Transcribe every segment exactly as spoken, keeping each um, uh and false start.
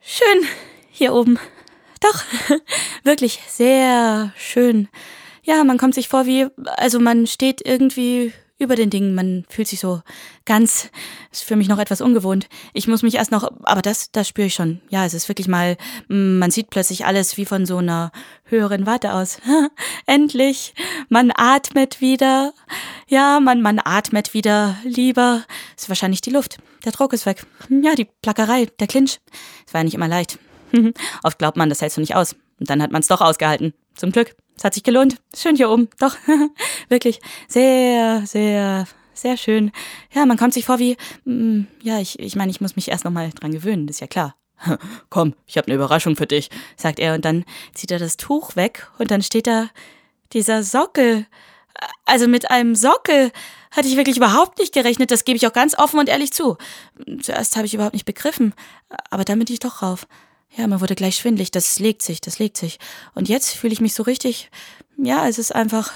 Schön hier oben. Doch, wirklich sehr schön. Ja, man kommt sich vor wie, also man steht irgendwie über den Dingen, man fühlt sich so ganz, ist für mich noch etwas ungewohnt. Ich muss mich erst noch, aber das, das spüre ich schon. Ja, es ist wirklich mal, man sieht plötzlich alles wie von so einer höheren Warte aus. Endlich, man atmet wieder. Ja, man, man atmet wieder lieber. Ist wahrscheinlich die Luft. Der Druck ist weg. Ja, die Plackerei, der Clinch. Es war ja nicht immer leicht. Oft glaubt man, das hältst du nicht aus. Und dann hat man es doch ausgehalten. Zum Glück. Es hat sich gelohnt. Schön hier oben. Doch. Wirklich sehr, sehr, sehr schön. Ja, man kommt sich vor wie, mm, ja, ich, ich meine, ich muss mich erst noch mal dran gewöhnen. Das ist ja klar. Komm, ich habe eine Überraschung für dich, sagt er. Und dann zieht er das Tuch weg. Und dann steht da dieser Sockel. Also mit einem Sockel hatte ich wirklich überhaupt nicht gerechnet. Das gebe ich auch ganz offen und ehrlich zu. Zuerst habe ich überhaupt nicht begriffen. Aber dann bin ich doch rauf. Ja, mir wurde gleich schwindelig. Das legt sich, das legt sich. Und jetzt fühle ich mich so richtig, ja, es ist einfach,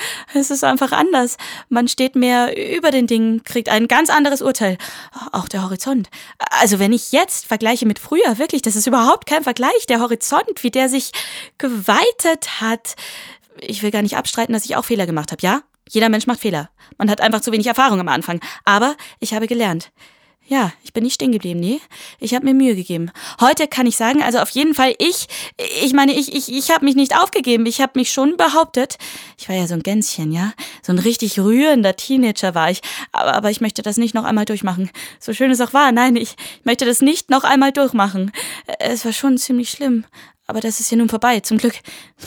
es ist einfach anders. Man steht mehr über den Dingen, kriegt ein ganz anderes Urteil. Auch der Horizont. Also wenn ich jetzt vergleiche mit früher, wirklich, das ist überhaupt kein Vergleich. Der Horizont, wie der sich geweitet hat. Ich will gar nicht abstreiten, dass ich auch Fehler gemacht habe, ja? Jeder Mensch macht Fehler. Man hat einfach zu wenig Erfahrung am Anfang. Aber ich habe gelernt. Ja, ich bin nicht stehen geblieben, nee. Ich habe mir Mühe gegeben. Heute kann ich sagen, also auf jeden Fall ich, ich meine, ich, ich, ich habe mich nicht aufgegeben. Ich habe mich schon behauptet. Ich war ja so ein Gänschen, ja. So ein richtig rührender Teenager war ich. Aber, aber ich möchte das nicht noch einmal durchmachen. So schön es auch war, nein, ich möchte das nicht noch einmal durchmachen. Es war schon ziemlich schlimm. Aber das ist ja nun vorbei, zum Glück.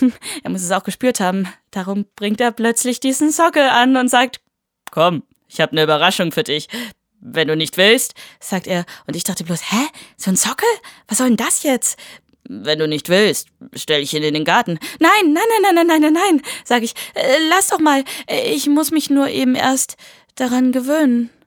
Er muss es auch gespürt haben. Darum bringt er plötzlich diesen Sockel an und sagt, komm, ich habe eine Überraschung für dich. Wenn du nicht willst, sagt er. Und ich dachte bloß, hä? So ein Sockel? Was soll denn das jetzt? Wenn du nicht willst, stell ich ihn in den Garten. Nein, nein, nein, nein, nein, nein, nein, sag ich. Äh, lass doch mal. Ich muss mich nur eben erst daran gewöhnen.